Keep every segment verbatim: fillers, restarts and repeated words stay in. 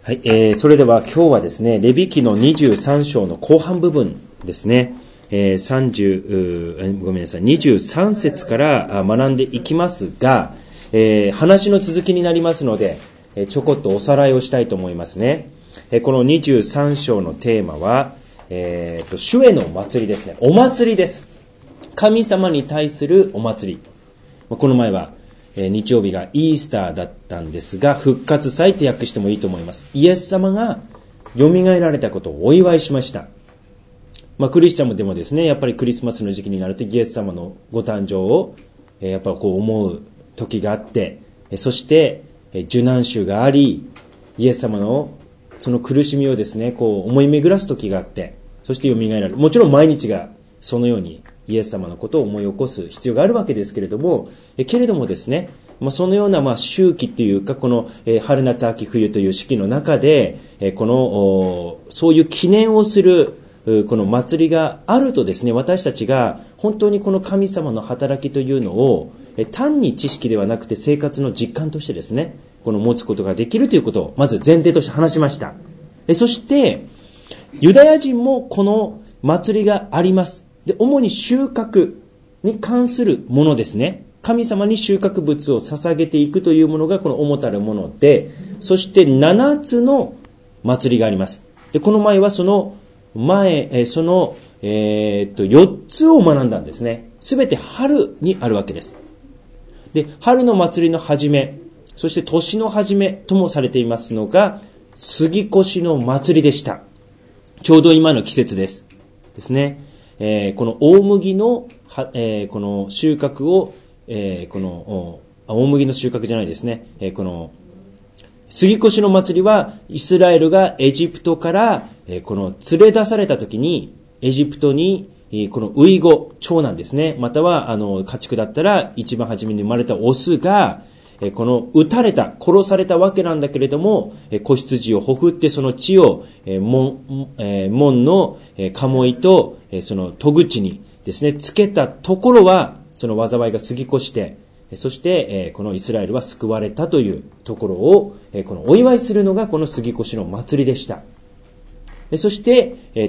はい、えー、それでは今日はですね、レビ記のにじゅうさん章の後半部分ですね、えー、さんじゅう、ごめんなさい、にじゅうさん節から学んでいきますが、えー、話の続きになりますので、えー、ちょこっとおさらいをしたいと思いますね。えー、このにじゅうさん章のテーマは、えーと、主への祭りですね。お祭りです。神様に対するお祭り。この前は、えー、日曜日がイースターだったんですが、復活祭って訳してもいいと思います。イエス様が蘇られたことをお祝いしました。まあ、クリスチャンでもですね、やっぱりクリスマスの時期になるとイエス様のご誕生を、えー、やっぱこう思う時があって、えー、そして、えー、受難週があり、イエス様のその苦しみをですね、こう思い巡らす時があって、そして蘇られる。もちろん毎日がそのようにイエス様のことを思い起こす必要があるわけですけれども、えけれどもですね、まあ、そのようなまあ周期というか、この、えー、春夏秋冬という四季の中で、えー、このそういう記念をするこの祭りがあるとですね、私たちが本当にこの神様の働きというのを、えー、単に知識ではなくて生活の実感としてですね、この持つことができるということをまず前提として話しました。えー、そしてユダヤ人もこの祭りがあります。で、主に収穫に関するものですね。神様に収穫物を捧げていくというものがこの主たるもので、そしてななつの祭りがあります。で、この前はその前、その、えー、っと、よっつを学んだんですね。すべて春にあるわけです。で、春の祭りの始め、そして年の始めともされていますのが、杉越の祭りでした。ちょうど今の季節です。ですね。えー、この大麦の、えー、この収穫を、えー、この大麦の収穫じゃないですね。えー、この杉越の祭りはイスラエルがエジプトから、えー、この連れ出された時にエジプトにこのウイゴ、長男ですね。またはあの家畜だったら一番初めに生まれたオスがこの撃たれた、殺されたわけなんだけれども、子羊をほふってその血を門、門の鴨居とその戸口にですね、つけたところは、その災いが過ぎ越して、そしてこのイスラエルは救われたというところを、このお祝いするのがこの杉越の祭りでした。そして、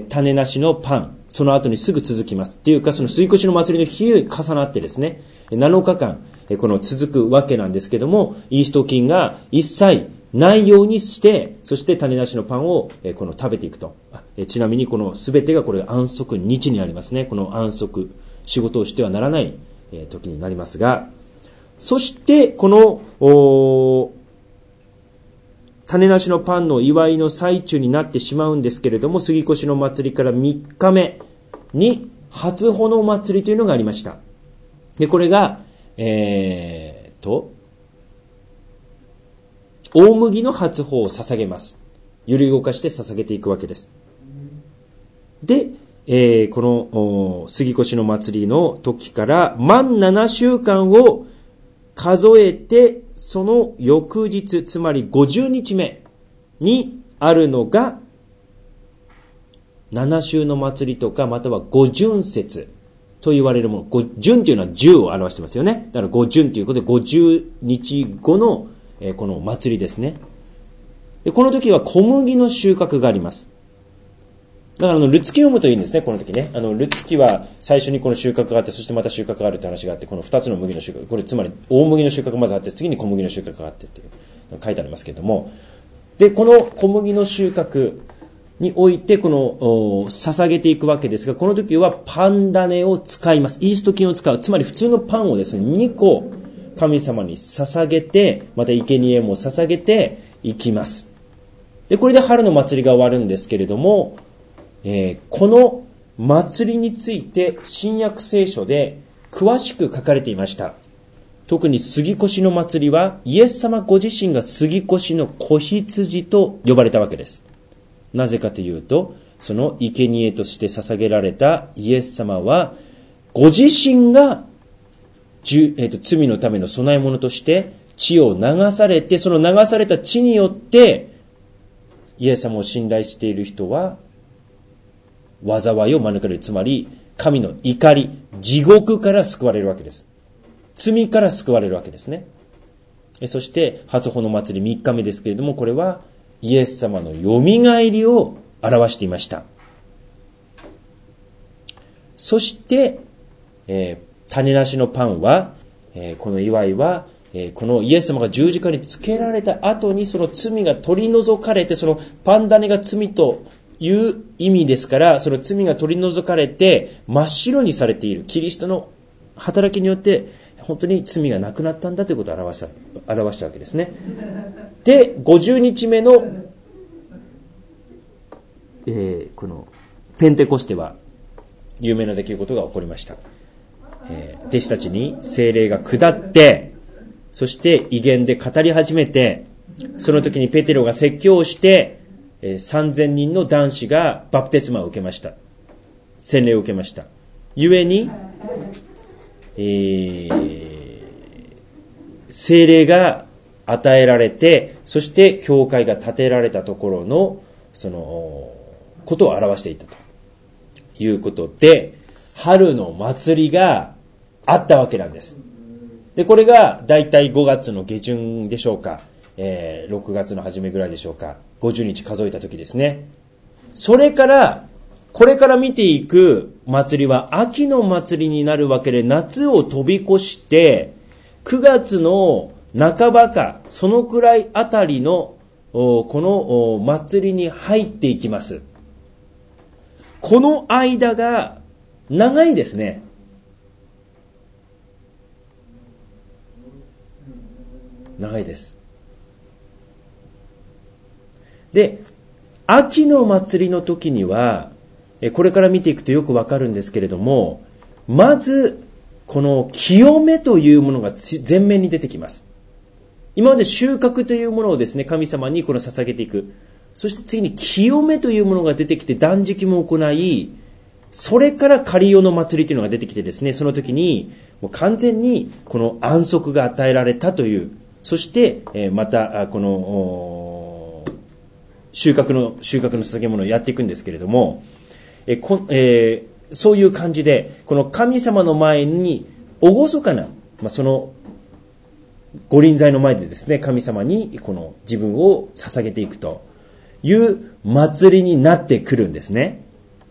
種なしのパン、その後にすぐ続きます。っていうか、その杉越の祭りの日に重なってですね、なのかかん、この続くわけなんですけども、イースト菌が一切ないようにして、そして種なしのパンをこの食べていくと。ちなみにこの全てがこれ安息日になりますね。この安息、仕事をしてはならない時になりますが、そしてこの種なしのパンの祝いの最中になってしまうんですけれども、杉越の祭りからみっかめに初穂の祭りというのがありました。で、これがえーと、大麦の初穂を捧げます。揺り動かして捧げていくわけです。で、えー、この杉越の祭りの時から満ななしゅうかんを数えて、その翌日、つまりごじゅうにちめにあるのが、七週の祭りとか、または五旬節と言われるもの。五旬というのはじゅうを表してますよね。だから五旬ということでごじゅうにちごの、えー、この祭りですね。で、この時は小麦の収穫があります。だからあのルツキを読むといいんですね、この時ね。あのルツキは最初にこの収穫があって、そしてまた収穫があるって話があって、このふたつの麦の収穫、これつまり大麦の収穫がまずあって、次に小麦の収穫があってっていう書いてありますけれども、でこの小麦の収穫においてこの捧げていくわけですが、この時はパン種を使います。イースト菌を使う。つまり普通のパンをですね、にこ神様に捧げて、また生贄も捧げていきます。でこれで春の祭りが終わるんですけれども、えー、この祭りについて新約聖書で詳しく書かれていました。特に杉越の祭りはイエス様ご自身が杉越の子羊と呼ばれたわけです。なぜかというと、その生贄として捧げられたイエス様はご自身が、えー、と罪のための供え物として血を流されて、その流された血によってイエス様を信頼している人は災いを免れる。つまり神の怒り、地獄から救われるわけです。罪から救われるわけですね。そして初穂の祭りみっかめですけれども、これはイエス様のよみがえりを表していました。そして、えー、種なしのパンは、えー、この祝いは、えー、このイエス様が十字架につけられた後にその罪が取り除かれて、そのパン種が罪という意味ですから、その罪が取り除かれて真っ白にされているキリストの働きによって本当に罪がなくなったんだということを表した、表したわけですね。で、ごじゅうにちめの、えー、このペンテコステは有名な出来事が起こりました。えー、弟子たちに聖霊が下って、そして異言で語り始めて、その時にペテロが説教をして、えー、さんぜんにんの男子がバプテスマを受けました。洗礼を受けました。ゆえに、えー、聖霊が与えられて、そして教会が建てられたところのそのことを表していたということで、春の祭りがあったわけなんです。で、これがだいたいごがつの下旬でしょうか、えー、ろくがつの初めぐらいでしょうか、ごじゅうにち数えた時ですね。それからこれから見ていく祭りは秋の祭りになるわけで、夏を飛び越してくがつの半ばかそのくらいあたりのこの祭りに入っていきます。この間が長いですね。長いです。で、秋の祭りの時には、これから見ていくとよくわかるんですけれども、まずこの清めというものが前面に出てきます。今まで収穫というものをですね、神様にこの捧げていく。そして次に清めというものが出てきて断食も行い、それから仮用の祭りというのが出てきてですね、その時にもう完全にこの安息が与えられたという、そしてまたこの収穫の収穫の捧げ物をやっていくんですけれども、えこえー、そういう感じでこの神様の前に厳かな、まあ、その御臨在の前でですね、神様にこの自分を捧げていくという祭りになってくるんですね。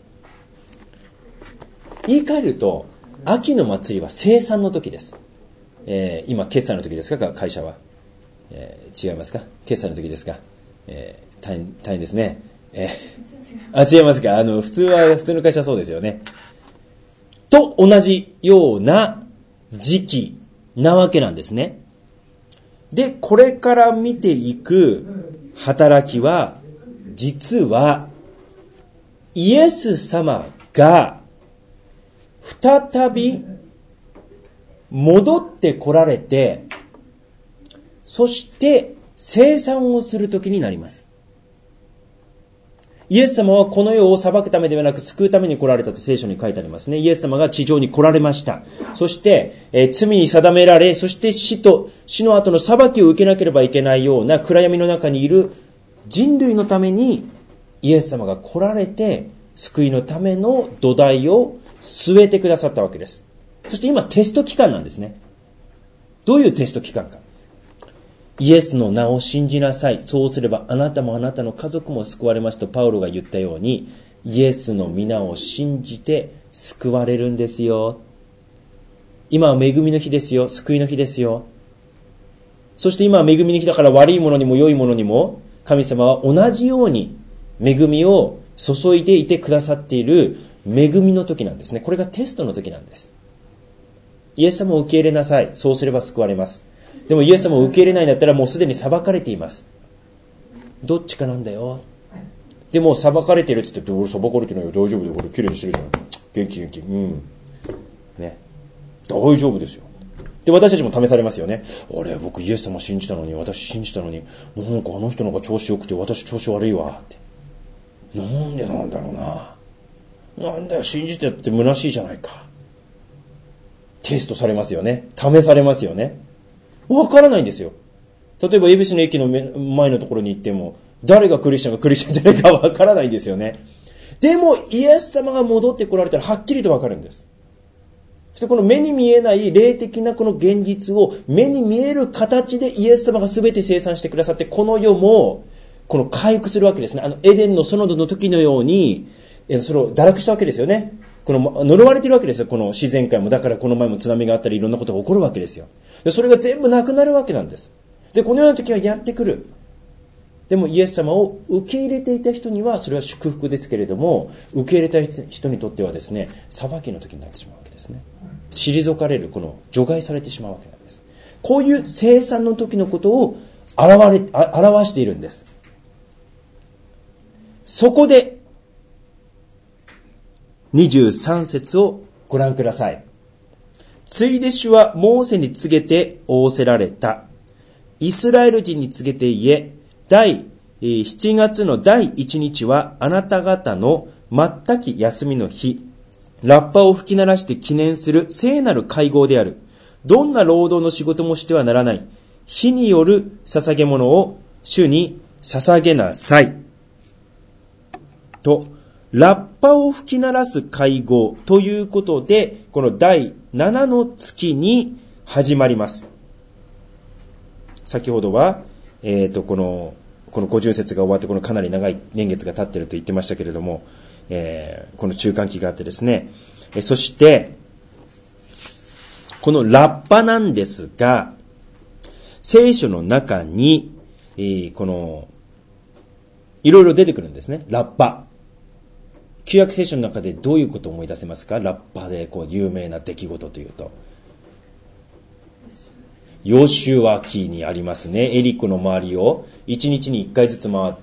言い換えると、秋の祭りは生産の時です。えー、今決算の時ですか、会社は、えー、違いますか、決算の時ですか、えー、大変、大変ですね。えー、あ、違いますか。あの普通は普通の会社はそうですよね。と同じような時期なわけなんですね。で、これから見ていく働きは、実はイエス様が再び戻って来られて、そして生産をする時になります。イエス様はこの世を裁くためではなく救うために来られたと聖書に書いてありますね。イエス様が地上に来られました。そして、えー、罪に定められ、そして死と死の後の裁きを受けなければいけないような暗闇の中にいる人類のためにイエス様が来られて、救いのための土台を据えてくださったわけです。そして今テスト期間なんですね。どういうテスト期間か。イエスの名を信じなさい。そうすればあなたもあなたの家族も救われますとパウロが言ったように、イエスの皆を信じて救われるんですよ。今は恵みの日ですよ。救いの日ですよ。そして今は恵みの日だから、悪いものにも良いものにも神様は同じように恵みを注いでいてくださっている恵みの時なんですね。これがテストの時なんです。イエス様を受け入れなさい。そうすれば救われます。でもイエス様を受け入れないんだったらもうすでに裁かれています。どっちかなんだよ。でも裁かれてるって言って、俺裁かれてないよ、大丈夫だよ、俺きれいにしてるじゃん、元気元気、うんね、大丈夫ですよ。で、私たちも試されますよね。あれ、僕イエス様信じたのに、私信じたのに、なんかあの人の方が調子よくて私調子悪いわって、なんでなんだろうな、なんだよ、信じてって虚しいじゃないか。テストされますよね。試されますよね。わからないんですよ。例えば恵比寿の駅の前のところに行っても、誰がクリスチャンかクリスチャンじゃないかわからないんですよね。でもイエス様が戻ってこられたらはっきりとわかるんです。そしてこの目に見えない霊的なこの現実を目に見える形でイエス様が全て生産してくださって、この世もこの回復するわけですね。あのエデンの園の時のように、それを堕落したわけですよね。この呪われてるわけですよ、この自然界も。だからこの前も津波があったりいろんなことが起こるわけですよ。でそれが全部なくなるわけなんです。でこのような時はやってくる。でもイエス様を受け入れていた人にはそれは祝福ですけれども、受け入れた人にとってはですね、裁きの時になってしまうわけですね。退かれる、この除外されてしまうわけなんです。こういう生産の時のことを表れ、表しているんです。そこでにじゅうさん節をご覧ください。ついで主はモーセに告げて仰せられた。イスラエル人に告げて言え、第しちがつの第いちにちはあなた方の全き休みの日、ラッパを吹き鳴らして記念する聖なる会合である。どんな労働の仕事もしてはならない。火による捧げ物を主に捧げなさい。と、ラッパを吹き鳴らす会合ということで、このだいななの月に始まります。先ほどは、えっと、この、このごじゅう節が終わってこのかなり長い年月が経っていると言ってましたけれども、えー、この中間期があってですね、えそして、このラッパなんですが、聖書の中に、えー、この、いろいろ出てくるんですね、ラッパ。旧約聖書の中でどういうことを思い出せますか？ラッパでこう有名な出来事というと。ヨシュア記にありますね。エリコの周りをいちにちにいっかいずつ回って、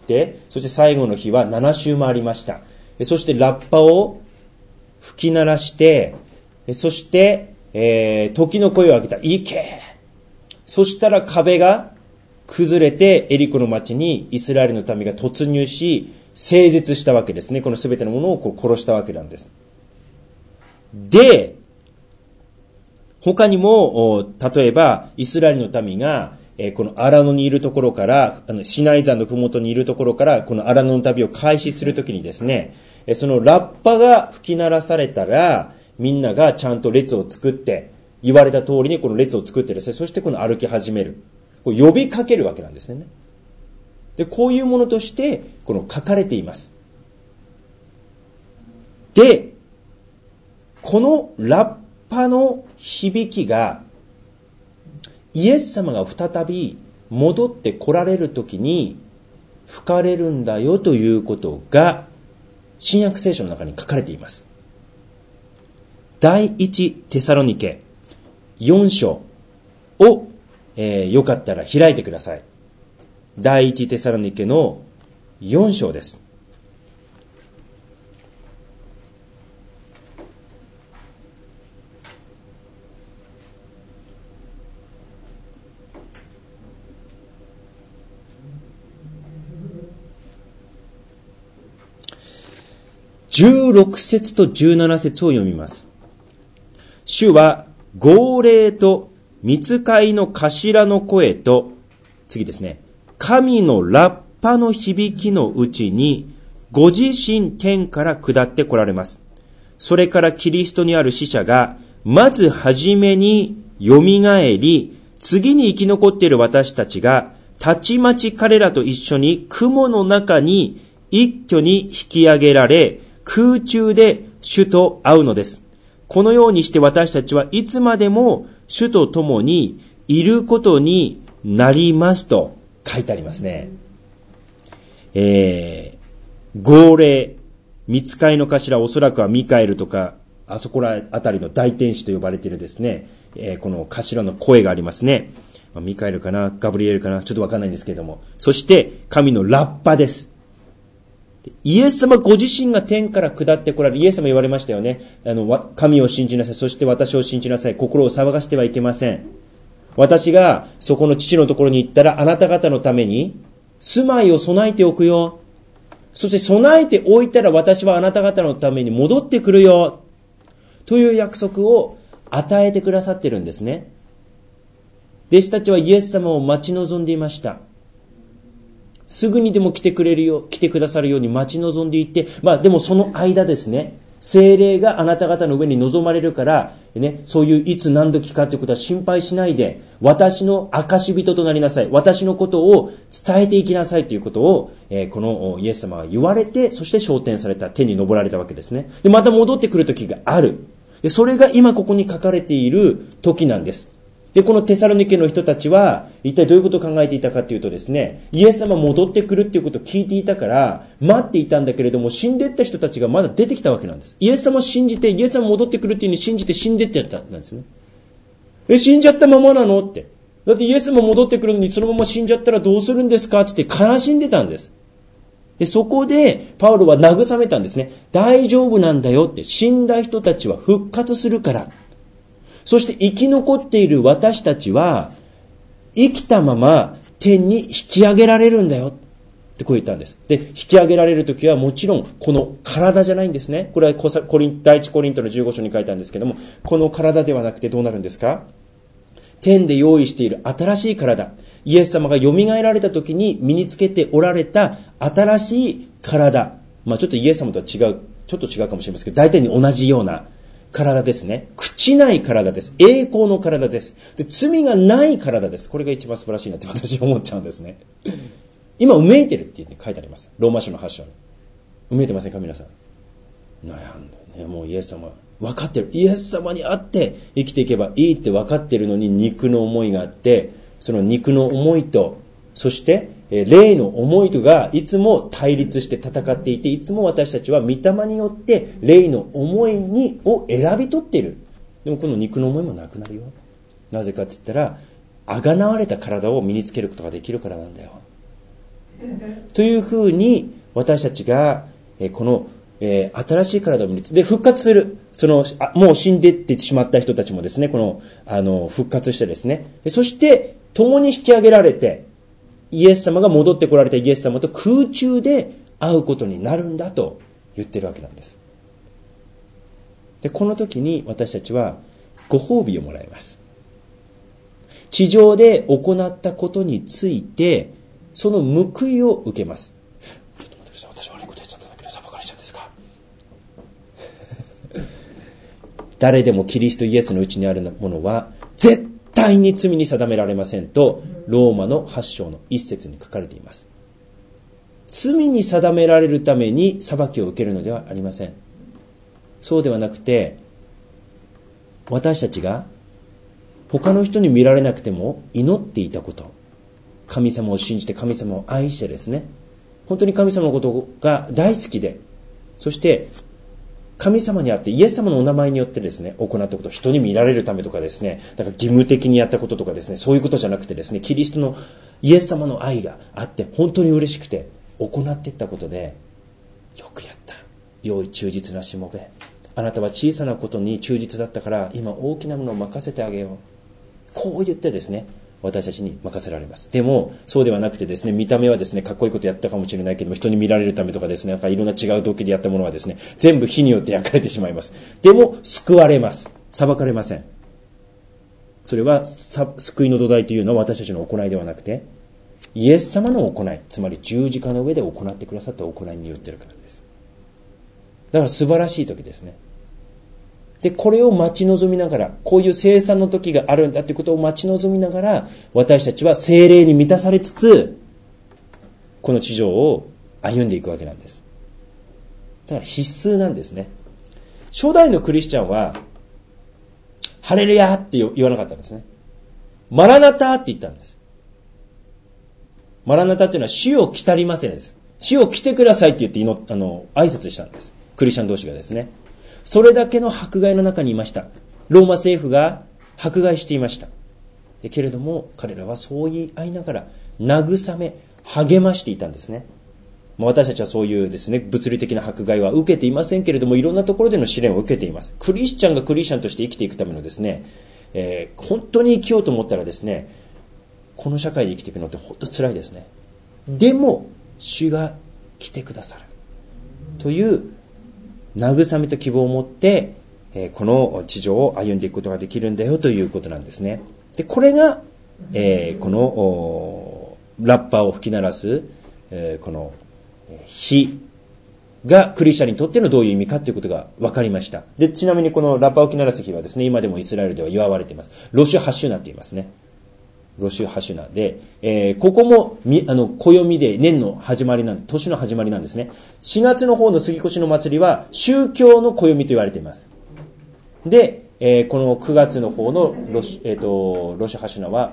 そして最後の日はなな周回りました。そしてラッパを吹き鳴らして、そして、えー、時の声を上げた。行け！そしたら壁が崩れてエリコの町にイスラエルの民が突入し、整絶したわけですね。このすべてのものをこう殺したわけなんです。で、他にも、例えば、イスラエルの民が、えー、この荒野にいるところから、あの、シナイ山のふもとにいるところから、この荒野の旅を開始するときにですね、えー、そのラッパが吹き鳴らされたら、みんながちゃんと列を作って、言われた通りにこの列を作ってですね、そしてこの歩き始める。こう呼びかけるわけなんですね。で、こういうものとして、この書かれています。で、このラッパの響きが、イエス様が再び戻って来られるときに吹かれるんだよということが、新約聖書の中に書かれています。第一テサロニケよん章を、えー、よかったら開いてください。第一テサロニケのよん章です。じゅうろく節とじゅうなな節を読みます。主は号令と御使いの頭の声と、次ですね、神のラッパの響きのうちに、ご自身天から下って来られます。それからキリストにある死者が、まずはじめによみがえり、次に生き残っている私たちが、たちまち彼らと一緒に雲の中に一挙に引き上げられ、空中で主と会うのです。このようにして私たちはいつまでも主と共にいることになりますと書いてありますね。えー、号令、御使いの頭、おそらくはミカエルとか、あそこらあたりの大天使と呼ばれているですね、えー、この頭の声がありますね。まあ、ミカエルかな、ガブリエルかな、ちょっとわかんないんですけれども。そして神のラッパです。イエス様ご自身が天から下ってこられる。イエス様言われましたよね。あの、神を信じなさい。そして私を信じなさい。心を騒がしてはいけません。私がそこの父のところに行ったら、あなた方のために住まいを備えておくよ。そして備えておいたら私はあなた方のために戻ってくるよ。という約束を与えてくださってるんですね。弟子たちはイエス様を待ち望んでいました。すぐにでも来てくれるよ、来てくださるように待ち望んでいて、まあでもその間ですね、 聖霊があなた方の上に臨まれるから、ね、そういういつ何時かということは心配しないで、私の証人となりなさい。私のことを伝えていきなさいということを、えー、このイエス様が言われて、そして昇天された、天に昇られたわけですね。で、また戻ってくる時がある。で、それが今ここに書かれている時なんです。で、このテサロニケの人たちは、一体どういうことを考えていたかというとですね、イエス様戻ってくるっていうことを聞いていたから、待っていたんだけれども、死んでいった人たちがまだ出てきたわけなんです。イエス様を信じて、イエス様戻ってくるっていうふうに信じて死んでいってたんですね。え、死んじゃったままなのって。だってイエス様戻ってくるのにそのまま死んじゃったらどうするんですかって悲しんでたんです。で、そこで、パウロは慰めたんですね。大丈夫なんだよって、死んだ人たちは復活するから。そして生き残っている私たちは、生きたまま天に引き上げられるんだよ。ってこう言ったんです。で、引き上げられるときはもちろんこの体じゃないんですね。これはコリン第一コリントのじゅうご章に書いたんですけども、この体ではなくてどうなるんですか？天で用意している新しい体。イエス様が蘇られたときに身につけておられた新しい体。まあちょっとイエス様とは違う、ちょっと違うかもしれませんけど、大体に同じような体ですね。朽ちない体です。栄光の体です。で、罪がない体です。これが一番素晴らしいなって私は思っちゃうんですね。今、うめいてるって書いてあります。ローマ書のはち章に。うめいてませんか皆さん。悩んだね。もうイエス様、分かってる。イエス様に会って生きていけばいいって分かってるのに肉の思いがあって、その肉の思いと、そして霊の思いとがいつも対立して戦っていて、いつも私たちは御霊によって霊の思いにを選び取っている。でもこの肉の思いもなくなるよ。なぜかって言ったら、あがなわれた体を身につけることができるからなんだよ。というふうに私たちがこの新しい体を身につけて復活する。そのもう死んでいってしまった人たちもですね、このあの復活してですね、そして共に引き上げられて。イエス様が戻ってこられたイエス様と空中で会うことになるんだと言ってるわけなんです。で、この時に私たちはご褒美をもらいます。地上で行ったことについてその報いを受けます。ちょっと待ってください。私悪いことやっちゃったんだけど裁かれちゃうんですか？誰でもキリストイエスのうちにあるものは絶対絶対に罪に定められませんとローマのはち章の一節に書かれています。罪に定められるために裁きを受けるのではありません。そうではなくて、私たちが他の人に見られなくても祈っていたこと、神様を信じて神様を愛してですね、本当に神様のことが大好きで、そして神様にあってイエス様のお名前によってですね、行ったこと、人に見られるためとかですね、だから義務的にやったこととかですね、そういうことじゃなくてですね、キリストのイエス様の愛があって本当に嬉しくて行っていったことで、よくやった、良い忠実なしもべ、あなたは小さなことに忠実だったから今大きなものを任せてあげよう、こう言ってですね、私たちに任せられます。でもそうではなくてですね、見た目はですね、かっこいいことやったかもしれないけども、人に見られるためとかですね、なんかいろんな違う動機でやったものはですね、全部火によって焼かれてしまいます。でも救われます。裁かれません。それは救いの土台というのは私たちの行いではなくて、イエス様の行い、つまり十字架の上で行ってくださった行いによっているからです。だから素晴らしい時ですね。で、これを待ち望みながら、こういう生産の時があるんだということを待ち望みながら、私たちは聖霊に満たされつつ、この地上を歩んでいくわけなんです。だから必須なんですね。初代のクリスチャンは、ハレルヤって言わなかったんですね。マラナタって言ったんです。マラナタっていうのは主を来たりませんです。主を来てくださいって言って祈っあの挨拶したんです。クリスチャン同士がですね。それだけの迫害の中にいました。ローマ政府が迫害していました。けれども彼らはそう言い合いながら慰め、励ましていたんですね。私たちはそういうですね、物理的な迫害は受けていませんけれども、いろんなところでの試練を受けています。クリスチャンがクリスチャンとして生きていくためのですね、えー、本当に生きようと思ったらですね、この社会で生きていくのって本当辛いですね。でも主が来てくださるという慰めと希望を持って、えー、この地上を歩んでいくことができるんだよということなんですね。で、これが、えー、このラッパーを吹き鳴らす、えー、この火がクリスチャンにとってのどういう意味かということが分かりました。で、ちなみにこのラパオキナラス日はですね、今でもイスラエルでは祝われています。ロシュハシュナって言いますね。ロシュハシュナで、えー、ここもみあの暦で年の始まりなん年の始まりなんですね。しがつの方の杉越の祭りは宗教の暦と言われています。で、えー、このくがつの方のロシ、えー、とロシュハシュナは、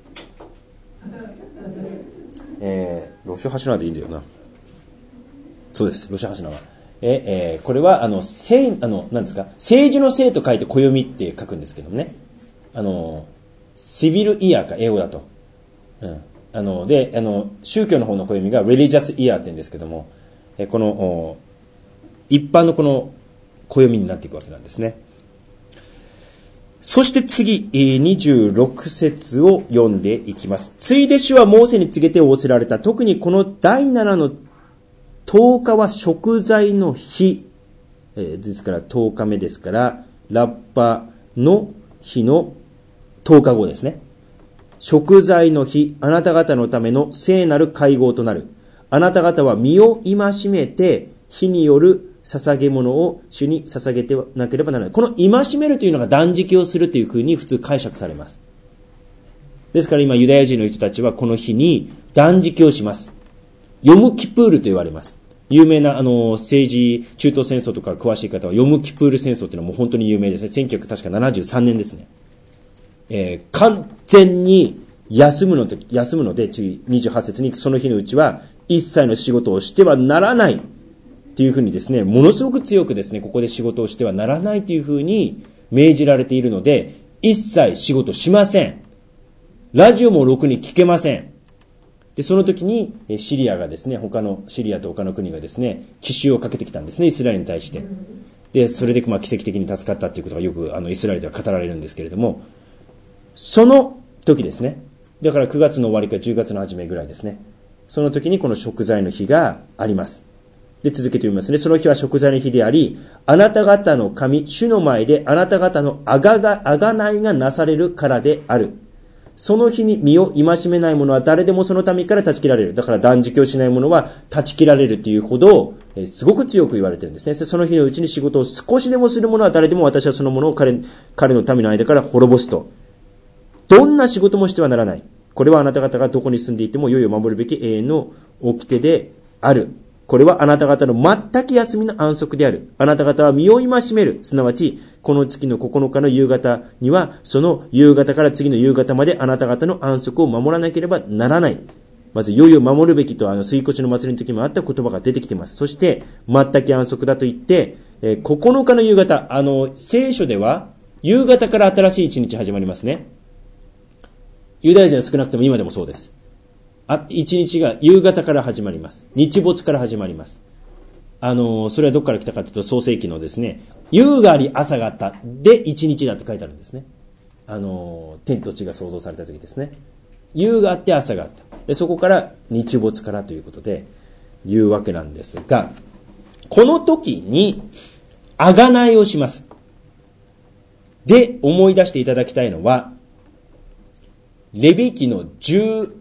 えー、ロシュハシュナでいいんだよな。そうです、ロシュハシュナは。えー、これはあの聖あの何ですか、政治の聖と書いて暦って書くんですけどもね。あのシビルイヤーか、英語だと。うん。あの、で、あの、宗教の方の暦が religious year って言うんですけども、えこの、一般のこの暦になっていくわけなんですね。そして次、にじゅうろく節を読んでいきます。ついで主はモーセに告げて仰せられた。特にこのだいななのとおかは贖罪の日。えー、ですからとおかめですから、ラッパの日のとおかごですね。贖罪の日、あなた方のための聖なる会合となる。あなた方は身を戒めて、火による捧げ物を主に捧げてなければならない。この戒めるというのが断食をするというふうに普通解釈されます。ですから今ユダヤ人の人たちはこの日に断食をします。ヨムキプールと言われます。有名なあの政治、中東戦争とか詳しい方はヨムキプール戦争というのはもう本当に有名ですね。せんきゅうひゃくななじゅうさんねんですね。えー、完全に休むので、休むので、次にじゅうはち節にその日のうちは一切の仕事をしてはならないっていうふうにですね、ものすごく強くですね、ここで仕事をしてはならないというふうに命じられているので、一切仕事しません。ラジオもろくに聞けません。で、その時にシリアがですね、他のシリアと他の国がですね、奇襲をかけてきたんですね、イスラエルに対して。で、それでまあ奇跡的に助かったっていうことがよくあのイスラエルでは語られるんですけれども、その時ですね。だからくがつの終わりかじゅうがつの初めぐらいですね。その時にこの贖罪の日があります。で、続けて読みますね。その日は贖罪の日であり、あなた方の神、主の前であなた方のあがが、あがないがなされるからである。その日に身を戒めない者は誰でもその民から断ち切られる。だから断食をしない者は断ち切られるというほど、えー、すごく強く言われているんですね。その日のうちに仕事を少しでもする者は誰でも私はその者を彼、彼の民の間から滅ぼすと。どんな仕事もしてはならない。これはあなた方がどこに住んでいても良いを守るべき永遠の掟である。これはあなた方の全く休みの安息である。あなた方は身を戒める。すなわち、この月のここのかの夕方には、その夕方から次の夕方まであなた方の安息を守らなければならない。まず、良いを守るべきと、あの、水越の祭りの時もあった言葉が出てきています。そして、全く安息だと言って、えー、ここのかの夕方、あの、聖書では、夕方から新しい一日始まりますね。ユダヤ人は少なくとも今でもそうです。あ、一日が夕方から始まります。日没から始まります。あの、それはどこから来たかというと、創世記のですね、夕があり朝があったで一日だって書いてあるんですね。あの、天と地が創造された時ですね。夕があって朝があった。で、そこから日没からということで言うわけなんですが、この時に、あがないをします。で、思い出していただきたいのは、レビ記のじゅう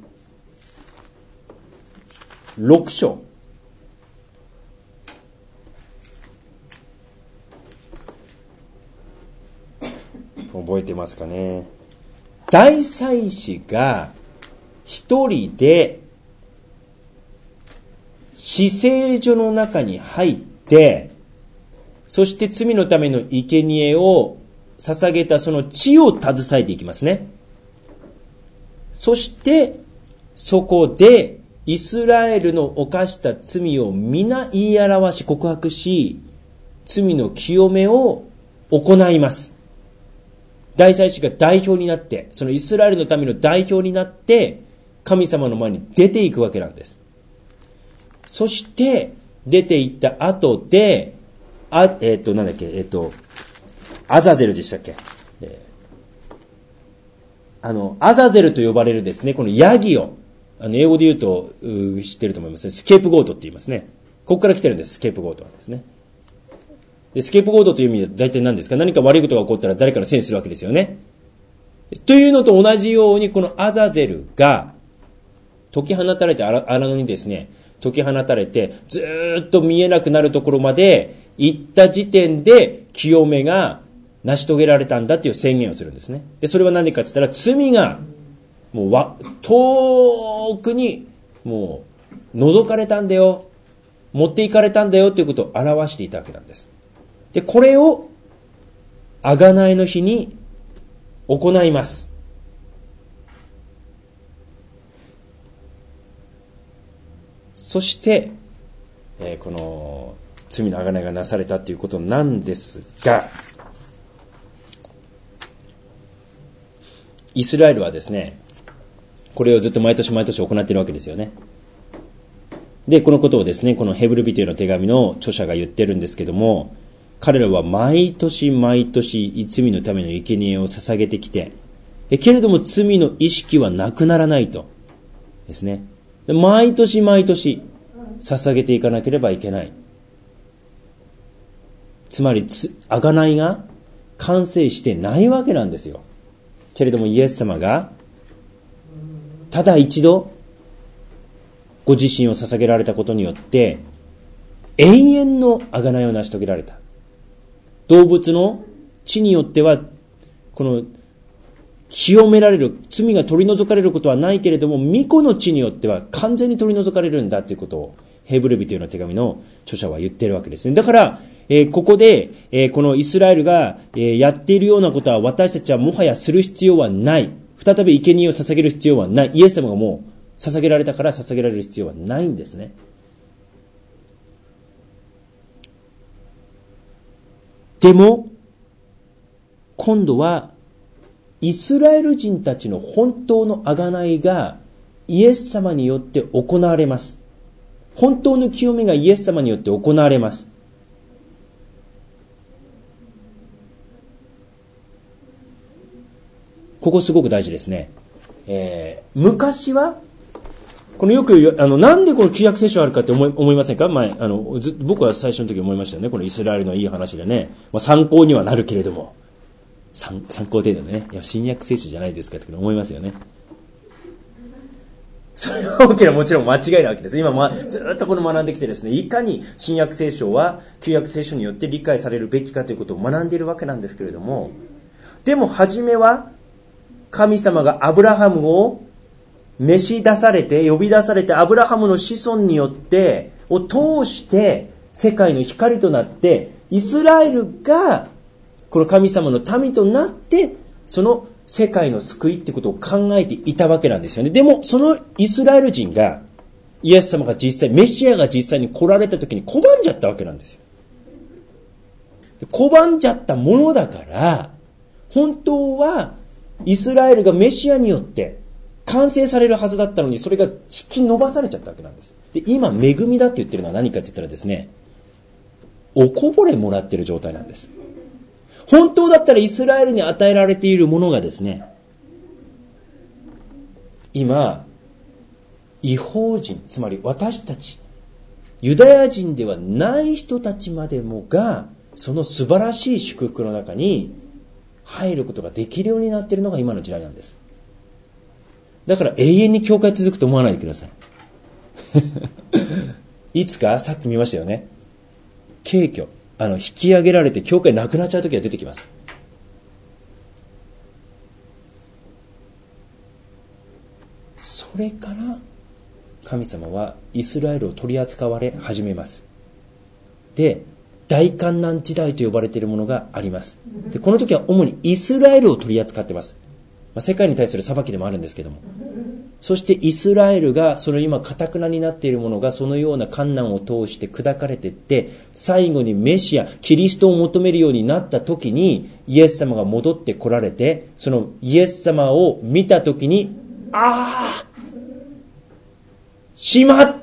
ろく章。覚えてますかね。大祭司が一人で至聖所の中に入って、そして罪のための生贄を捧げたその血を携えていきますね。そしてそこでイスラエルの犯した罪を皆言い表し告白し、罪の清めを行います。大祭司が代表になって、そのイスラエルの民の代表になって神様の前に出ていくわけなんです。そして出て行った後で、あ、えっとなんだっけ、えっとアザゼルでしたっけ、えーあの、アザゼルと呼ばれるですね、このヤギを、あの、英語で言うと、う知ってると思いますね。スケープゴートって言いますね。ここから来てるんです、スケープゴートはですね。で、スケープゴートという意味で大体何ですか？何か悪いことが起こったら誰かのせいにするわけですよね。というのと同じように、このアザゼルが、解き放たれて荒野にですね、 解き放たれて、ずーっと見えなくなるところまで行った時点で清めが成し遂げられたんだっていう宣言をするんですね。で、それは何かって言ったら、罪がもうわ遠くにもう覗かれたんだよ、持っていかれたんだよということを表していたわけなんです。で、これを贖いの日に行います。そして、えー、この罪の贖いがなされたということなんですが、イスラエルはですね、これをずっと毎年毎年行っているわけですよね。で、このことをですね、このヘブル人への手紙の著者が言ってるんですけども、彼らは毎年毎年罪のための生贄を捧げてきて、けれども罪の意識はなくならないとですね。毎年毎年捧げていかなければいけない。つまり贖いが完成してないわけなんですよ。けれどもイエス様がただ一度ご自身を捧げられたことによって永遠の贖いを成し遂げられた。動物の血によってはこの清められる、罪が取り除かれることはないけれども、御子の血によっては完全に取り除かれるんだということをヘブル人への手紙の著者は言っているわけですね。だから、えー、ここで、えー、このイスラエルが、えー、やっているようなことは私たちはもはやする必要はない。再び生贄を捧げる必要はない。イエス様がもう捧げられたから捧げられる必要はないんですね。でも、今度はイスラエル人たちの本当の贖いがイエス様によって行われます。本当の清めがイエス様によって行われます。ここすごく大事ですね。えー、昔はこのよくあのなんでこの旧約聖書あるかって思い、思いませんか？前あのず僕は最初の時思いましたよね。このイスラエルのいい話でね、まあ、参考にはなるけれども。参, 参考程度でね、いや新約聖書じゃないですかって思いますよね。それは大きなもちろん間違いなわけです。今、ま、ずっとこの学んできてですね、いかに新約聖書は旧約聖書によって理解されるべきかということを学んでいるわけなんですけれども、でも初めは神様がアブラハムを召し出されて呼び出されて、アブラハムの子孫によってを通して世界の光となって、イスラエルがこの神様の民となって、その世界の救いってことを考えていたわけなんですよね。でも、そのイスラエル人が、イエス様が実際、メシアが実際に来られた時に拒んじゃったわけなんですよ。拒んじゃったものだから、本当は、イスラエルがメシアによって完成されるはずだったのに、それが引き伸ばされちゃったわけなんです。で、今、恵みだって言ってるのは何かって言ったらですね、おこぼれもらってる状態なんです。本当だったらイスラエルに与えられているものがですね、今、異邦人、つまり私たち、ユダヤ人ではない人たちまでもが、その素晴らしい祝福の中に入ることができるようになっているのが今の時代なんです。だから永遠に教会続くと思わないでください。いつか、さっき見ましたよね。軽挙。あの、引き上げられて教会なくなっちゃう時が出てきます。それから神様はイスラエルを取り扱われ始めます。で、大観難時代と呼ばれているものがあります。で、この時は主にイスラエルを取り扱っています。まあ、世界に対する裁きでもあるんですけども。そしてイスラエルがその今堅くなになっているものがそのような困難を通して砕かれていって、最後にメシア、キリストを求めるようになった時にイエス様が戻ってこられて、そのイエス様を見た時に、ああしまった、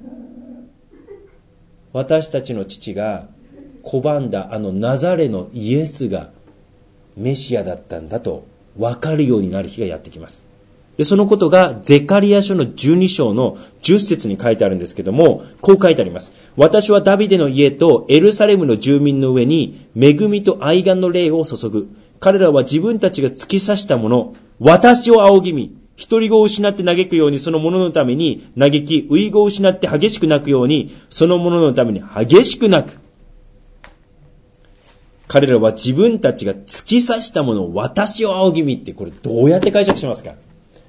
私たちの父が拒んだあのナザレのイエスがメシアだったんだと分かるようになる日がやってきます。で、そのことがゼカリヤ書のじゅうに章のじゅっ節に書いてあるんですけども、こう書いてあります。私はダビデの家とエルサレムの住民の上に恵みと愛願の霊を注ぐ。彼らは自分たちが突き刺したもの、私を仰ぎ見、 一人子を失って嘆くようにその者のために嘆き、遺子を失って激しく泣くようにその者のために激しく泣く。彼らは自分たちが突き刺したものを私を仰ぎ見って、これどうやって解釈しますか？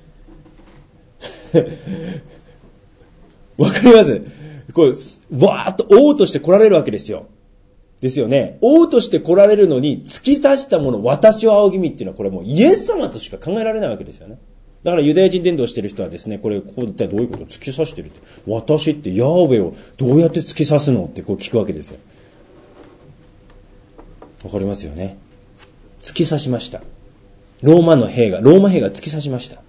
わかります？これ、わーっと王として来られるわけですよ。ですよね。王として来られるのに突き刺したものを私を仰ぎ見っていうのは、これもうイエス様としか考えられないわけですよね。だからユダヤ人伝道してる人はですね、これ、ここ一体どういうこと？突き刺してるって。私ってヤーウェをどうやって突き刺すのってこう聞くわけですよ。わかりますよね。突き刺しました。ローマの兵が、ローマ兵が突き刺しました。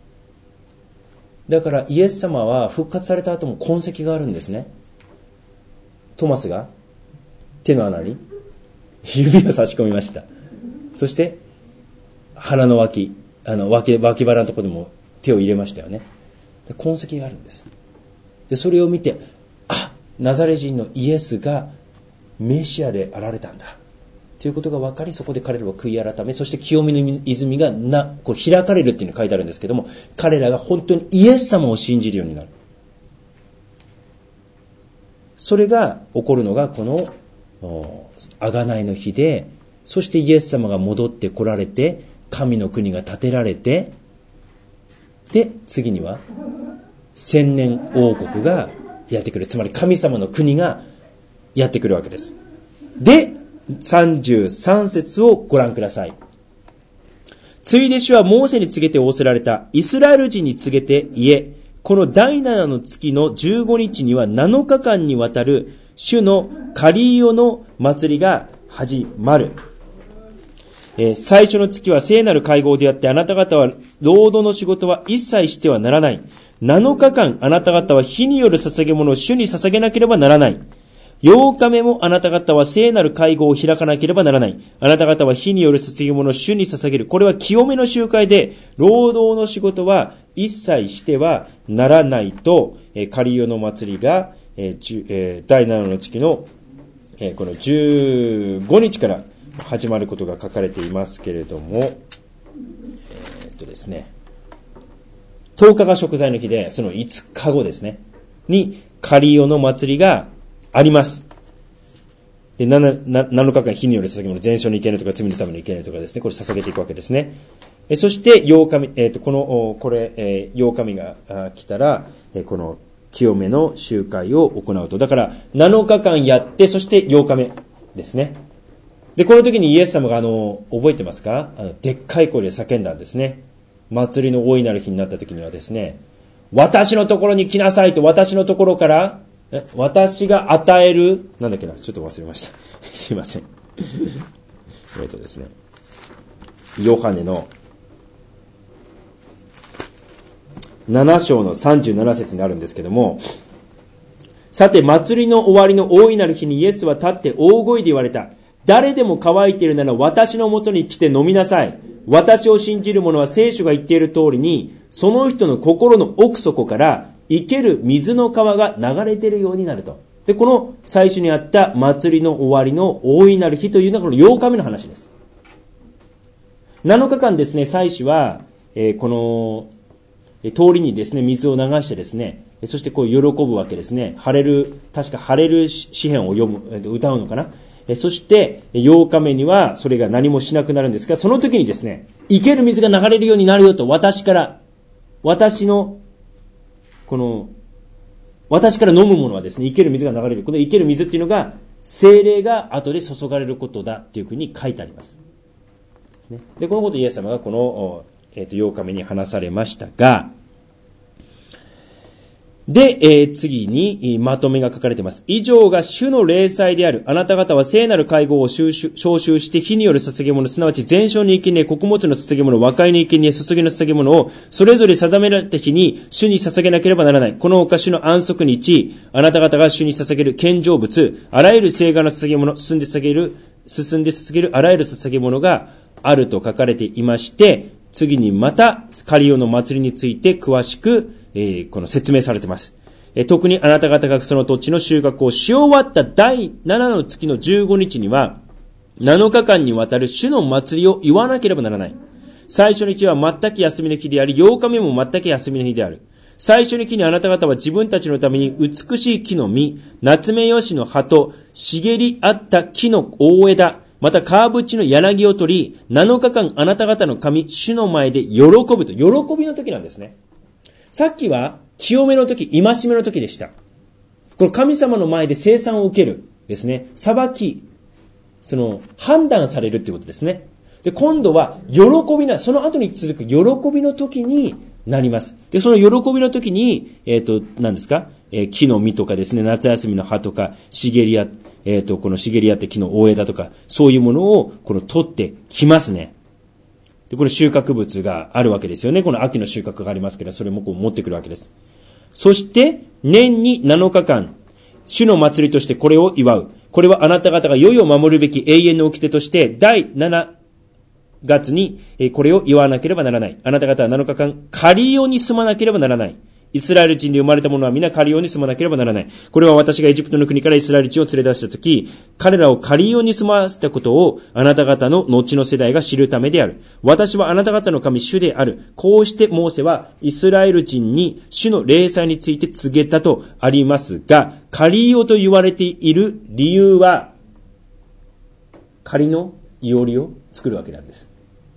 だからイエス様は復活された後も痕跡があるんですね。トマスが手の穴に指を差し込みました。そして腹の脇、あの脇、脇腹のところでも手を入れましたよね。痕跡があるんです。で、それを見て、あ、ナザレ人のイエスがメシアであられたんだということが分かり、そこで彼らは悔い改め、そして清めの泉がなこう開かれるっていうのが書いてあるんですけども、彼らが本当にイエス様を信じるようになる。それが起こるのがこの贖いの日で、そしてイエス様が戻って来られて、神の国が建てられて、で次には千年王国がやってくる。つまり神様の国がやってくるわけです。でさんじゅうさん節をご覧ください。ついで主はモーセに告げて仰せられた。イスラエル人に告げて言え。このだいななの月のじゅうごにちにはなのかかんにわたる主のカリオの祭りが始まる。えー、最初の月は聖なる会合であって、あなた方は労働の仕事は一切してはならない。なのかかんあなた方は火による捧げ物を主に捧げなければならない。ようかめもあなた方は聖なる会合を開かなければならない。あなた方は火による捧げ物を主に捧げる。これは清めの集会で、労働の仕事は一切してはならないと、えー、カリオの祭りが、えーえー、だいななの月の、えー、このじゅうごにちから始まることが書かれていますけれども、えー、っとですね、とおかが贖罪の日で、そのいつかごですね、にカリオの祭りがあります。で、ななのかかん火による捧げ物、全焼の生贄とか罪のための生贄とかですね、これ捧げていくわけですね。えそしてようかみ、えっとこのこれ、えー、ようかみが来たら、えー、この清めの集会を行うと。だからなのかかんやって、そしてようかめですね。で、この時にイエス様があの覚えてますか？あのでっかい声で叫んだんですね。祭りの大いなる日になった時にはですね、私のところに来なさいと、私のところからえ私が与える、なんだっけな、ちょっと忘れました。すいません。えっとですね、ヨハネのなな章のさんじゅうなな節にあるんですけども、さて祭りの終わりの大いなる日にイエスは立って大声で言われた。誰でも乾いているなら私のもとに来て飲みなさい。私を信じる者は聖書が言っている通りに、その人の心の奥底から生ける水の川が流れているようになると。で、この最初にあった祭りの終わりの大いなる日というのはこのようかめの話です。なのかかんですね、祭司は、えー、この通りにですね、水を流してですね、そしてこう喜ぶわけですね。ハレル、確かハレル詩篇を読む、歌うのかな。そしてようかめにはそれが何もしなくなるんですが、その時にですね、生ける水が流れるようになるよと、私から、私のこの私から飲むものはですね、生ける水が流れる。この生ける水っていうのが聖霊が後で注がれることだっていうふうに書いてあります。ね、でこのことをイエス様がこの、えー、とようかめに話されましたが、で、えー、次にまとめが書かれています。以上が主の例祭である。あなた方は聖なる会合を招集して火による捧げ物、すなわち全焼の生贄、穀物の捧げ物、和解の生贄、注ぎの捧げ物をそれぞれ定められた日に主に捧げなければならない。この他主の安息日、あなた方が主に捧げる献上物、あらゆる聖願の捧げ物、進んで捧げる、進んで捧げるあらゆる捧げ物があると書かれていまして、次にまたカリオの祭りについて詳しくえー、この説明されています。えー、特にあなた方がその土地の収穫をし終わっただいななの月のじゅうごにちにはなのかかんにわたる主の祭りを言わなければならない。 最初の日は全く休みの日であり、八日目も全く休みの日である。最初の日にあなた方は自分たちのために美しい木の実、ナツメヨシの葉と茂りあった木の大枝、また川淵の柳を取り、なのかかんあなた方の神、主の前で喜ぶと。喜びの時なんですね。さっきは清めの時、戒めの時でした。この神様の前で清算を受けるですね。裁き、その判断されるっていうことですね。で、今度は喜びな、その後に続く喜びの時になります。で、その喜びの時に、えっと、何ですか、えー、木の実とかですね、夏休みの葉とか、茂りあ、えっと、この茂りあって木の大枝とか、そういうものを、この取ってきますね。で、これ収穫物があるわけですよね。この秋の収穫がありますから、それもこう持ってくるわけです。そして、年になのかかん、主の祭りとしてこれを祝う。これはあなた方が世々を守るべき永遠の掟として、第七月にこれを祝わなければならない。あなた方はなのかかん、カリオに住まなければならない。イスラエル人で生まれた者は皆カリオに住まなければならない。これは私がエジプトの国からイスラエル人を連れ出したとき、彼らをカリオに住まわせたことをあなた方の後の世代が知るためである。私はあなた方の神主である。こうしてモーセはイスラエル人に主の礼祭について告げたとありますが、カリオと言われている理由は、仮のいおりを作るわけなんです。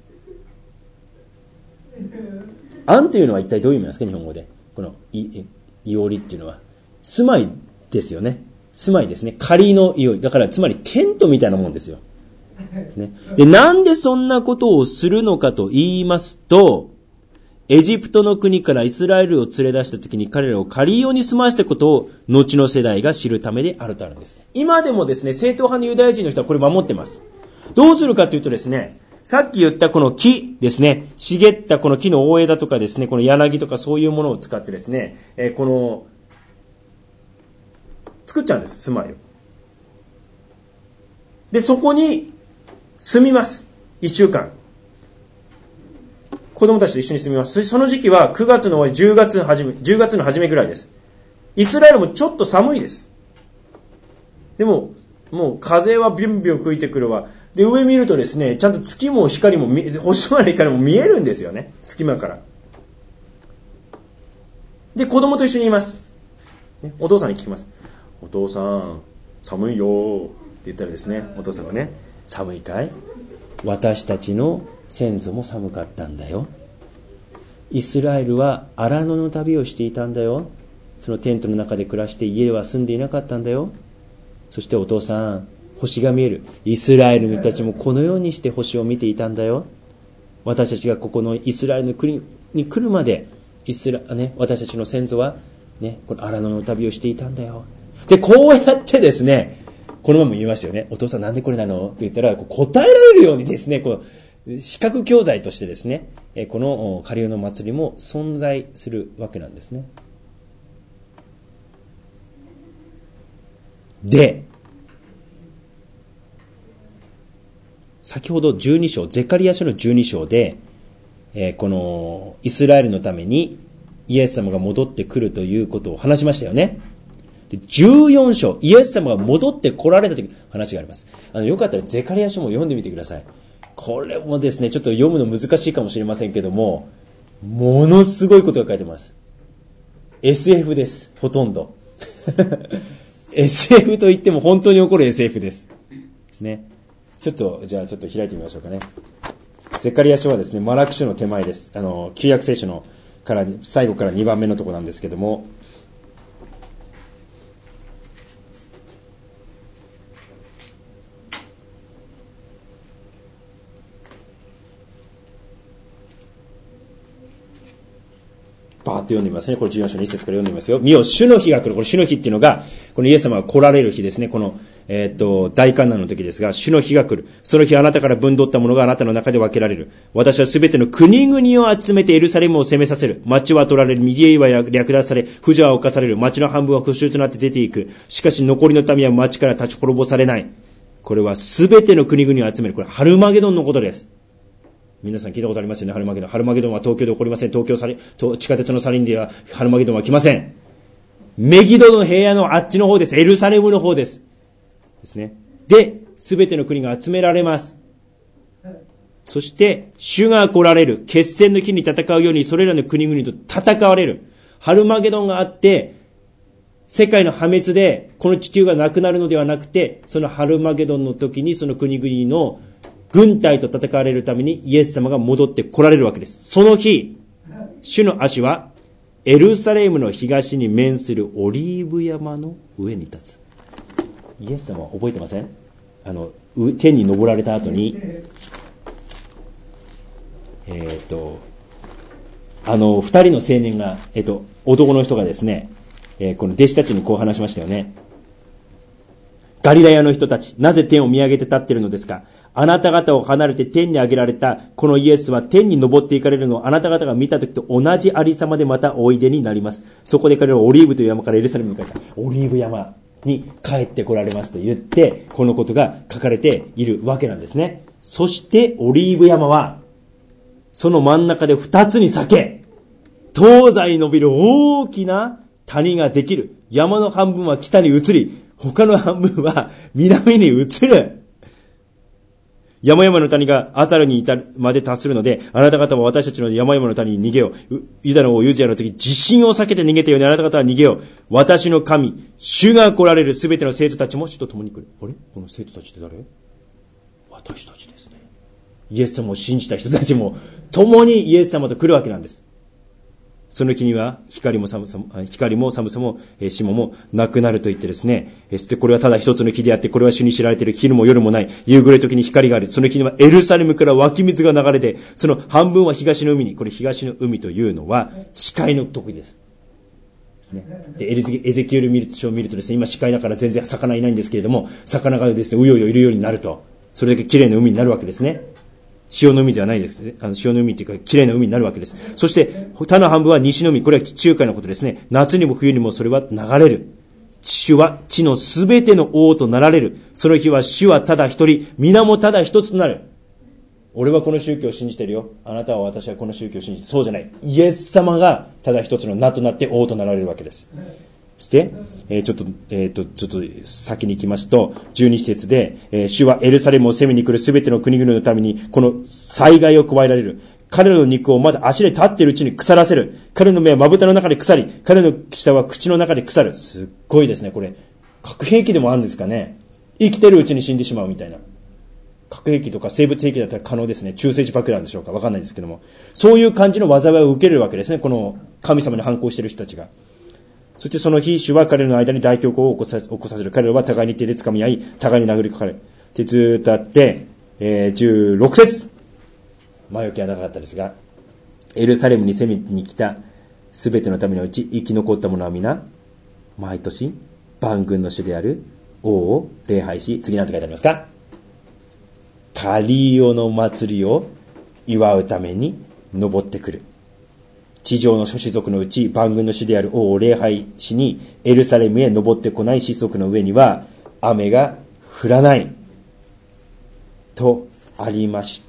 案というのは一体どういう意味なんですか、日本語で。この い, いおりっていうのは住まいですよね。住まいですね。仮のいおりだから、つまりテントみたいなもんですよ、ね、で、なんでそんなことをするのかと言いますと、エジプトの国からイスラエルを連れ出した時に彼らをカリオに住まわせたことを後の世代が知るためであるとあるんです。今でもですね、正統派のユダヤ人の人はこれ守ってます。どうするかというとですね、さっき言ったこの木ですね、茂ったこの木の大枝とかですね、この柳とかそういうものを使ってですね、えー、この作っちゃうんです、住まいを。で、そこに住みます。一週間。子供たちと一緒に住みます。その時期はくがつの終わり、じゅうがつの初め、じゅうがつの初めぐらいです。イスラエルもちょっと寒いです。でも、もう風はビュンビュン吹いてくるわ。で、上見るとですね、ちゃんと月も光も、星まで光も見えるんですよね。隙間から。で、子供と一緒にいます。ね、お父さんに聞きます。お父さん、寒いよって言ったらですね、お父さんがね、寒いかい？私たちの先祖も寒かったんだよ。イスラエルは荒野の旅をしていたんだよ。そのテントの中で暮らして家は住んでいなかったんだよ。そしてお父さん、星が見える。イスラエルの人たちもこのようにして星を見ていたんだよ。私たちがここのイスラエルの国に来るまで、イスラ、ね、私たちの先祖は、ね、この荒野の旅をしていたんだよ。で、こうやってですね、このまま言いましたよね。お父さんなんでこれなのって言ったら、こう答えられるようにですね、こう視覚教材としてですね、このカリオの祭りも存在するわけなんですね。で、先ほどじゅうに章、ゼカリヤ書のじゅうに章で、えー、このイスラエルのためにイエス様が戻ってくるということを話しましたよね。でじゅうよん章、イエス様が戻って来られたという話があります。あのよかったらゼカリヤ書も読んでみてください。これもですね、ちょっと読むの難しいかもしれませんけども、ものすごいことが書いてます。エスエフ です、ほとんど。エスエフ と言っても本当に起こる エスエフ です。ですね。ちょっと、じゃあちょっと開いてみましょうかね。ゼカリヤ書はですね、マラク書の手前です。あの、旧約聖書のから、最後からにばんめのところなんですけども、バーッと読んでみますね。これじゅうよん章の一節から読んでみますよ。見よ、主の日が来る。これ主の日っていうのが、このイエス様が来られる日ですね。この、えー、っと、大観難の時ですが、主の日が来る。その日あなたから分取ったものがあなたの中で分けられる。私はすべての国々を集めてエルサレムを攻めさせる。町は取られる。右へは略奪され、婦女は侵される。町の半分は復讐となって出ていく。しかし残りの民は町から立ち滅ぼされない。これはすべての国々を集める。これハルマゲドンのことです。皆さん聞いたことありますよね、ハルマゲドン。ハルマゲドンは東京で起こりません。東京サリ地下鉄のサリンではハルマゲドンは来ません。メギドの平野のあっちの方です。エルサレムの方です。ですね。で、すべての国が集められます。 そして、主が来られる。決戦の日に戦うように、それらの国々と戦われる。ハルマゲドンがあって、世界の破滅で、この地球がなくなるのではなくて、そのハルマゲドンの時に、その国々の軍隊と戦われるために、イエス様が戻って来られるわけです。その日、主の足は、エルサレムの東に面するオリーブ山の上に立つ。イエス様は覚えてません？あの、天に昇られた後に、えっと、あの、二人の青年が、えっと、男の人がですね、えー、この弟子たちにこう話しましたよね。ガリラヤの人たち、なぜ天を見上げて立っているのですか？あなた方を離れて天に上げられたこのイエスは天に昇っていかれるのをあなた方が見た時と同じありさまでまたおいでになります。そこで彼らはオリーブという山からエルサレムに帰った。オリーブ山に帰って来られますと言って、このことが書かれているわけなんですね。そしてオリーブ山は、その真ん中で二つに裂け、東西に伸びる大きな谷ができる。山の半分は北に移り、他の半分は南に移る。山々の谷がアザルに至るまで達するので、あなた方は私たちの山々の谷に逃げよう。ユダの王ユジヤの時、地震を避けて逃げたようにあなた方は逃げよう。私の神、主が来られるすべての生徒たちも主と共に来る。あれ？この生徒たちって誰？私たちですね。イエス様を信じた人たちも共にイエス様と来るわけなんです。その日には光も寒さも、光も寒さも、霜もなくなると言ってですね。そしてこれはただ一つの日であって、これは主に知られている。昼も夜もない。夕暮れ時に光がある。その日にはエルサレムから湧き水が流れて、その半分は東の海に。これ東の海というのは視界の時です。ですね。で、エゼキエル書を見るとですね、今視界だから全然魚いないんですけれども、魚がですね、うようよいるようになると。それだけ綺麗な海になるわけですね。潮の海ではないですね。あの潮の海というか、綺麗な海になるわけです。そして、他の半分は西の海。これは地中海のことですね。夏にも冬にもそれは流れる。主は地のすべての王となられる。その日は主はただ一人、皆もただ一つとなる。俺はこの宗教を信じてるよ。あなたは私はこの宗教を信じて、そうじゃない。イエス様がただ一つの名となって王となられるわけです。そして、えー、ちょっと、えっと、ちょっと先に行きますと、じゅうに節で、えー、主はエルサレムを攻めに来るすべての国々のために、この災害を加えられる。彼らの肉をまだ足で立っているうちに腐らせる。彼の目はまぶたの中で腐り、彼の舌は口の中で腐る。すっごいですね、これ。核兵器でもあるんですかね。生きてるうちに死んでしまうみたいな。核兵器とか生物兵器だったら可能ですね。中性子爆弾でしょうか。わかんないですけども。そういう感じの災いを受けるわけですね。この神様に反抗している人たちが。そしてその日、主は彼らの間に大恐慌を起こさ、起こさせる。彼らは互いに手で掴み合い、互いに殴りかかる。で、ずーっとあって、えー、じゅうろく節。前置きはなかったですが、エルサレムに攻めに来たすべてのためのうち、生き残った者は皆、毎年、万軍の主である王を礼拝し、次何て書いてありますか？カリオの祭りを祝うために登ってくる。地上の諸種族のうち万軍の主である王を礼拝しにエルサレムへ登ってこない子孫の上には雨が降らないとありまして、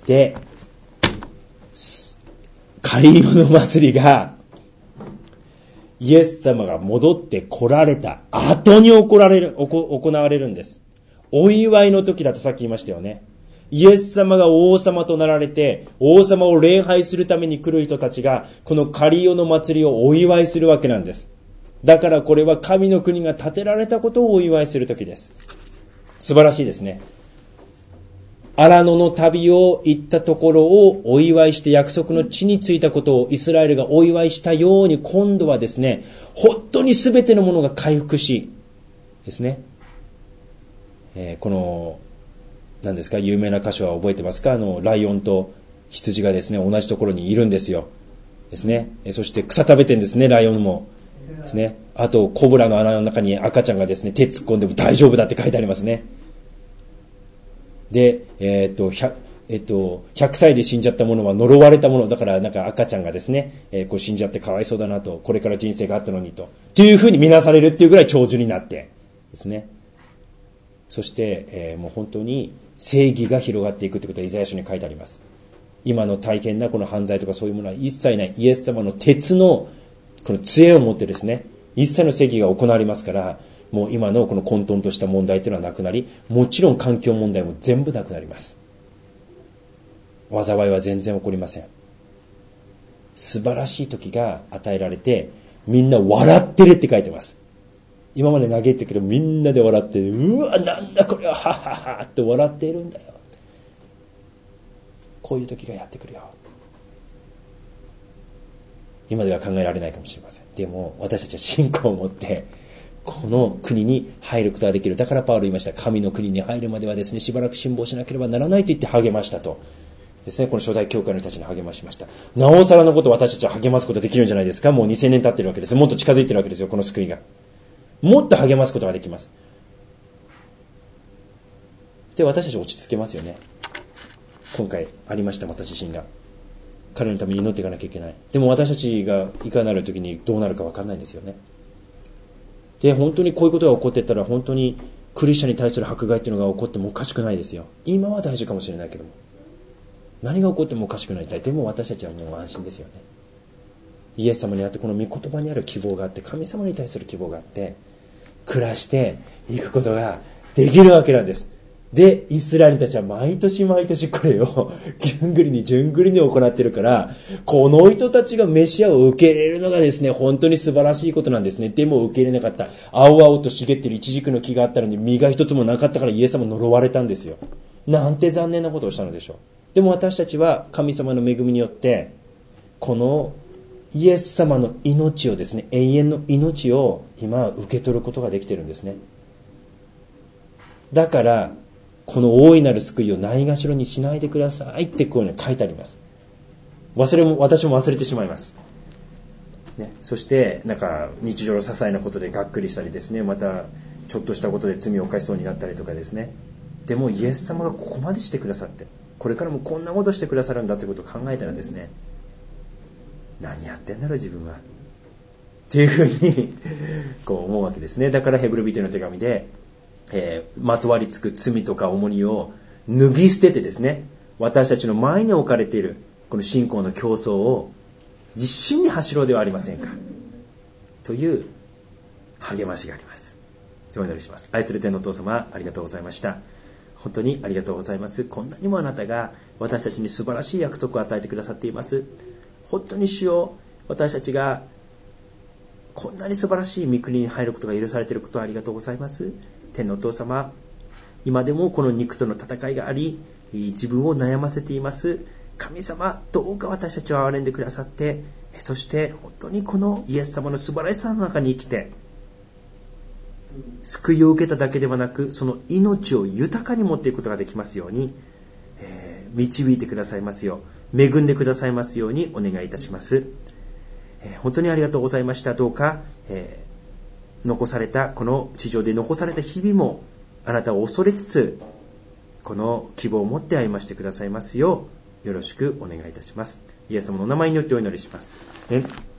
カリオの祭りがイエス様が戻って来られた後に行われる、行われるんです。お祝いの時だとさっき言いましたよね。イエス様が王様となられて、王様を礼拝するために来る人たちが、このカリオの祭りをお祝いするわけなんです。だからこれは神の国が建てられたことをお祝いする時です。素晴らしいですね。荒野の旅を行ったところをお祝いして約束の地に着いたことをイスラエルがお祝いしたように、今度はですね、本当に全てのものが回復し、ですね、えー、この、何ですか、有名な箇所は覚えてますか？あの、ライオンと羊がですね、同じところにいるんですよ。ですね。そして草食べてんですね、ライオンも。ですね。あと、コブラの穴の中に赤ちゃんがですね、手突っ込んでも大丈夫だって書いてありますね。で、えー、っと、100、えっと、ひゃくさいで死んじゃったものは呪われたものだから、なんか赤ちゃんがですね、えー、こう死んじゃってかわいそうだなと、これから人生があったのにと、というふうに見なされるっていうぐらい長寿になってですね。そして、えー、もう本当に正義が広がっていくということはイザヤ書に書いてあります。今の大変なこの犯罪とかそういうものは一切ない。イエス様の鉄のこの杖を持ってですね、一切の正義が行われますから、もう今のこの混沌とした問題というのはなくなり、もちろん環境問題も全部なくなります。 災いは全然起こりません。素晴らしい時が与えられて、みんな笑ってるって書いてます。今まで嘆いてるけどみんなで笑って、うわなんだこれははははって笑っているんだよ。こういう時がやってくるよ。今では考えられないかもしれません。でも私たちは信仰を持ってこの国に入ることができる。だからパウロ言いました。神の国に入るまではですね、しばらく辛抱しなければならないと言って励ましたとですね、この初代教会の人たちに励ましました。なおさらのことを私たちは励ますことができるんじゃないですか。もうにせんねん経ってるわけです。もっと近づいてるわけですよ、この救いが。もっと励ますことができます。で、私たち落ち着けますよね。今回ありました、また地震が。彼のために祈っていかなきゃいけない。でも私たちがいかなる時にどうなるか分かんないんですよね。で、本当にこういうことが起こっていったら、本当にクリスチャンに対する迫害っていうのが起こってもおかしくないですよ。今は大事かもしれないけども、何が起こってもおかしくない。でも私たちはもう安心ですよね。イエス様にあってこの御言葉にある希望があって、神様に対する希望があって、暮らしていくことができるわけなんです。で、イスラエルたちは毎年毎年これを順繰りに順繰りに行っているから、この人たちがメシアを受け入れるのがですね、本当に素晴らしいことなんですね。でも受け入れなかった。青々と茂っているイチジクの木があったのに実が一つもなかったからイエス様呪われたんですよ。なんて残念なことをしたのでしょう。でも私たちは神様の恵みによって、このイエス様の命をですね、永遠の命を今受け取ることができているんですね。だからこの大いなる救いをないがしろにしないでくださいってこういうの書いてあります。忘れも私も忘れてしまいます、ね、そしてなんか日常の些細なことでがっくりしたりですね、またちょっとしたことで罪を犯しそうになったりとかですね。でもイエス様がここまでしてくださって、これからもこんなことしてくださるんだということを考えたらですね、何やってんだろう自分はっていうふうにこう思うわけですね。だからヘブル人への手紙で、えー、まとわりつく罪とか重荷を脱ぎ捨ててですね、私たちの前に置かれているこの信仰の競争を一心に走ろうではありませんかという励ましがあります。お祈りします。愛する天のお父様、ありがとうございました。本当にありがとうございます。こんなにもあなたが私たちに素晴らしい約束を与えてくださっています。本当に主よ、私たちがこんなに素晴らしい御国に入ることが許されていることをありがとうございます。天のお父様、今でもこの肉との戦いがあり、自分を悩ませています。神様、どうか私たちを憐れんでくださって、そして本当にこのイエス様の素晴らしさの中に生きて、救いを受けただけではなく、その命を豊かに持っていくことができますように、えー、導いてくださいますよう、恵んでくださいますようにお願いいたします。えー、本当にありがとうございました。どうか、えー、残されたこの地上で残された日々もあなたを恐れつつ、この希望を持って歩ましてくださいますようよろしくお願いいたします。イエス様のお名前によってお祈りします。ね